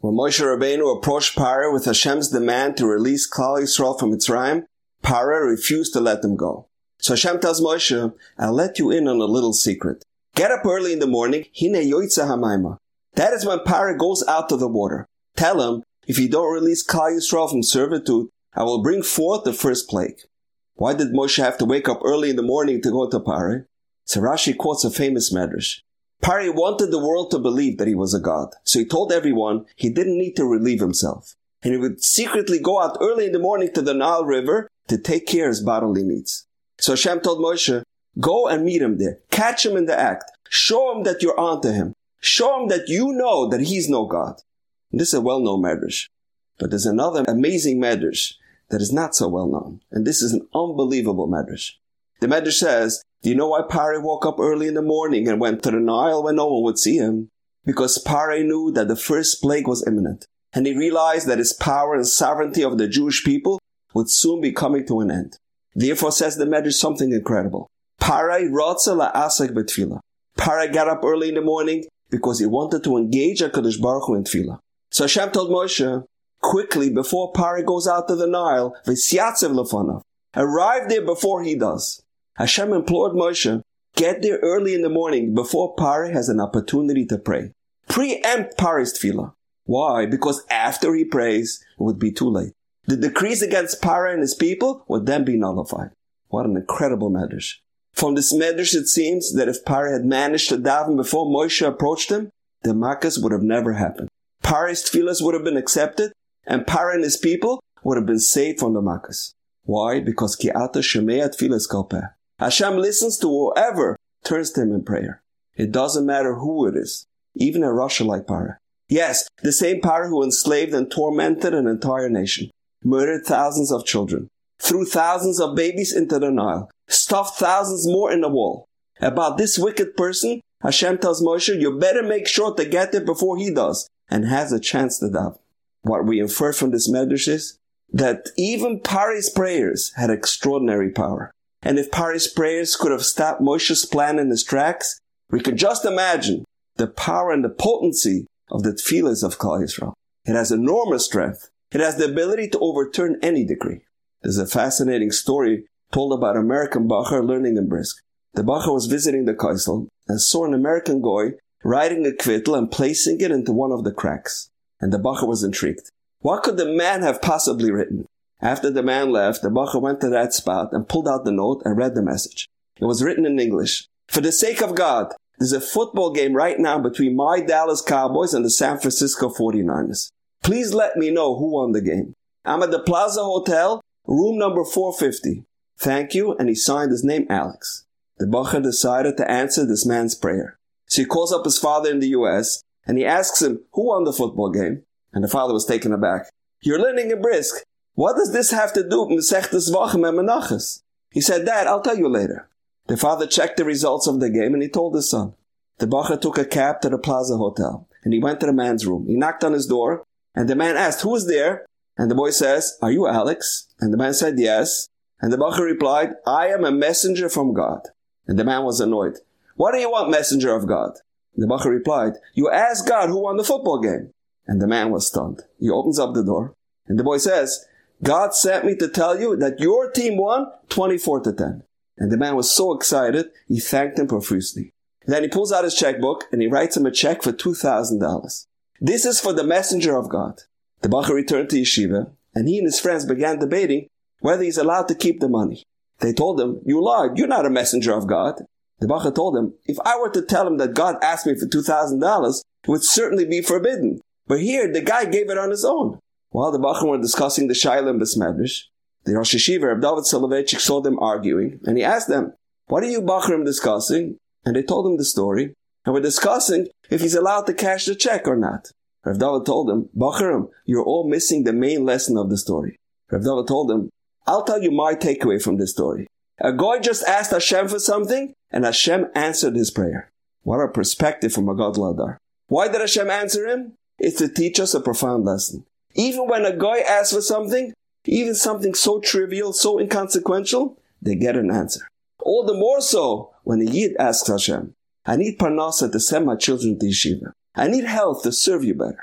When Moshe Rabbeinu approached Paro with Hashem's demand to release Klal Yisrael from Mitzrayim, Paro refused to let them go. So Hashem tells Moshe, I'll let you in on a little secret. Get up early in the morning, Hine Yoitza Hamayma. That is when Paro goes out to the water. Tell him, if you don't release Klal Yisrael from servitude, I will bring forth the first plague. Why did Moshe have to wake up early in the morning to go to Paro? So Rashi quotes a famous medrash. Paro wanted the world to believe that he was a god, so he told everyone he didn't need to relieve himself. And he would secretly go out early in the morning to the Nile River to take care of his bodily needs. So Hashem told Moshe, go and meet him there. Catch him in the act. Show him that you're onto him. Show him that you know that he's no god. And this is a well-known medrash. But there's another amazing medrash that is not so well-known. And this is an unbelievable medrash. The medrash says, do you know why Paro woke up early in the morning and went to the Nile when no one would see him? Because Paro knew that the first plague was imminent. And he realized that his power and sovereignty of the Jewish people would soon be coming to an end. Therefore, says the medrash, something incredible. Paro rotza la'asek betfilah. Paro got up early in the morning because he wanted to engage HaKadosh Baruch Hu in tefillah. So Hashem told Moshe, quickly before Paro goes out to the Nile, v'siatzev lefanav, arrive there before he does. Hashem implored Moshe, get there early in the morning before Paro has an opportunity to pray. Preempt Paro's tefillah. Why? Because after he prays, it would be too late. The decrees against Paro and his people would then be nullified. What an incredible medrash. From this medrash it seems that if Paro had managed to daven before Moshe approached him, the makas would have never happened. Paro's tefillahs would have been accepted, and Paro and his people would have been saved from the makas. Why? Because ki ata shemea tefillas kalpeh. Hashem listens to whoever turns to him in prayer. It doesn't matter who it is, even a Rasha like Paro. Yes, the same Paro who enslaved and tormented an entire nation, murdered thousands of children, threw thousands of babies into the Nile, stuffed thousands more in the wall. About this wicked person, Hashem tells Moshe, you better make sure to get there before he does, and has a chance to daven. What we infer from this medrash is that even Paro's prayers had extraordinary power. And if Paro's prayers could have stopped Moshe's plan in his tracks, we could just imagine the power and the potency of the tefillahs of Klal Yisrael. It has enormous strength. It has the ability to overturn any decree. There's a fascinating story told about American Bacher learning in Brisk. The Bacher was visiting the Kaisel and saw an American goy writing a kvittel and placing it into one of the cracks. And the Bacher was intrigued. What could the man have possibly written? After the man left, the Bacher went to that spot and pulled out the note and read the message. It was written in English. For the sake of God, there's a football game right now between my Dallas Cowboys and the San Francisco 49ers. Please let me know who won the game. I'm at the Plaza Hotel, room number 450. Thank you, and he signed his name Alex. The Bacher decided to answer this man's prayer. So he calls up his father in the U.S., and he asks him, who won the football game? And the father was taken aback. You're learning in Brisk. What does this have to do with Mesechtes Vachem and Menachos? He said, Dad, I'll tell you later. The father checked the results of the game and he told his son. The Bacher took a cab to the Plaza Hotel and he went to the man's room. He knocked on his door and the man asked, who is there? And the boy says, are you Alex? And the man said, yes. And the Bacher replied, I am a messenger from God. And the man was annoyed. What do you want, messenger of God? The Bacher replied, you asked God who won the football game. And the man was stunned. He opens up the door and the boy says, God sent me to tell you that your team won 24-10. And the man was so excited, he thanked him profusely. Then he pulls out his checkbook and he writes him a check for $2,000. This is for the messenger of God. The Bacher returned to yeshiva and he and his friends began debating whether he's allowed to keep the money. They told him, you lied, you're not a messenger of God. The Bacher told him, if I were to tell him that God asked me for $2,000, it would certainly be forbidden. But here, the guy gave it on his own. While the Bacher were discussing the Shaila and Besmedrash, the Rosh Yeshiva, Reb David Soloveitchik, saw them arguing, and he asked them, what are you Bacherim discussing? And they told him the story, and were discussing if he's allowed to cash the check or not. Reb David told them, Bacherim, you're all missing the main lesson of the story. Reb David told them, I'll tell you my takeaway from this story. A guy just asked Hashem for something, and Hashem answered his prayer. What a perspective from a Gadol Hadar. Why did Hashem answer him? It's to teach us a profound lesson. Even when a guy asks for something, even something so trivial, so inconsequential, they get an answer. All the more so when a Yid asks Hashem, I need parnasa to send my children to yeshiva. I need health to serve you better.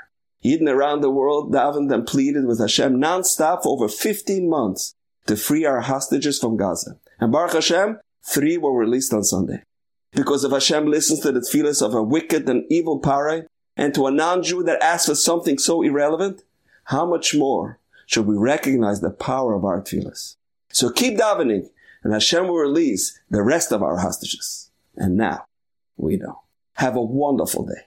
Yidden around the world davened and pleaded with Hashem non-stop for over 15 months to free our hostages from Gaza. And Baruch Hashem, 3 were released on Sunday. Because if Hashem listens to the tefillas of a wicked and evil Parai, and to a non-Jew that asks for something so irrelevant, how much more should we recognize the power of our tefillas? So keep davening, and Hashem will release the rest of our hostages. And now, we know. Have a wonderful day.